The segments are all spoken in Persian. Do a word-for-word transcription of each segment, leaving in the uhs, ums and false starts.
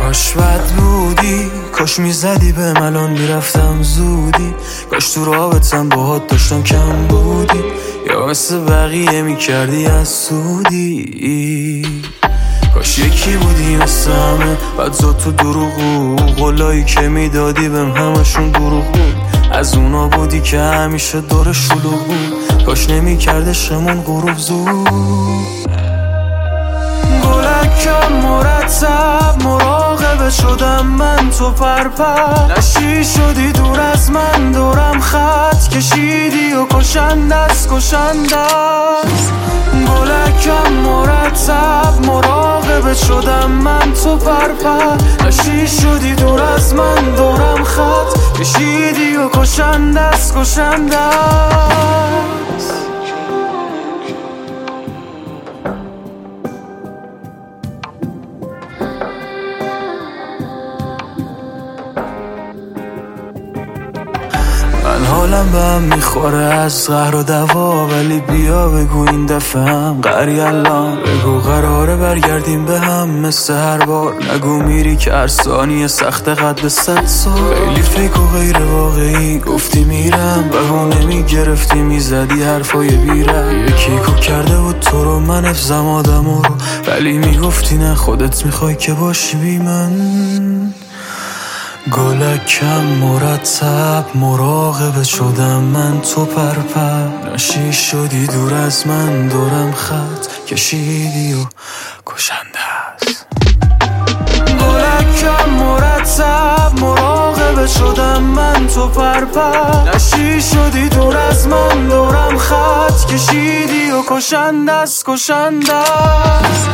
کاش بد بودی، کاش میزدی به الان میرفتم زودی، کاش تو رابطم باهات داشتم کم بودی، یا مثل بقیه میکردی از سودی. کاش یکی بودی مثل همه، بعد زد تو دروغو، قولایی که میدادی بهم همشون دروغ بود. از اونا بودی که همیشه دور شلوغ بود، کاش نمیکردشمون غروب زود. گلکم مرتب مراقبه شدم من تو پرپر، نشی شدی دور از من، دورم خط کشیدی و کشنده است کشنده است. گلکم مرتب مراقبه شدم من تو پرپر، نشی شدی دور از من، دورم خط کشیدی و کشنده است کشنده است. من حالم به هم میخوره از قهر و دوا، ولی بیا بگو این دفعه هم قری الان، بگو قراره برگردیم به هم مثل هر بار، نگو میری که هر ثانیه سخت قد صد سال. خیلی فیک و غیر واقعی گفتی میرم، بهونه میگرفتی میزدی حرفای بیرم، یکی کو کرده بود تو رو من افزم آدمو رو، ولی میگفتی نه خودت میخوای که باشی بی من. گلکم مرتب مراقبه شدم من تو پرپر، نشی شدی دور از من، دورم خط کشیدی و کشنده است. گلکم مرتب مراقبه شدم من تو پرپر، نشی شدی دور از من، دورم خط کشیدی و کشنده است کشنده است.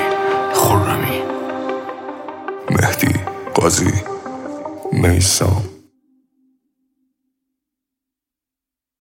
مهدی قاضی میثم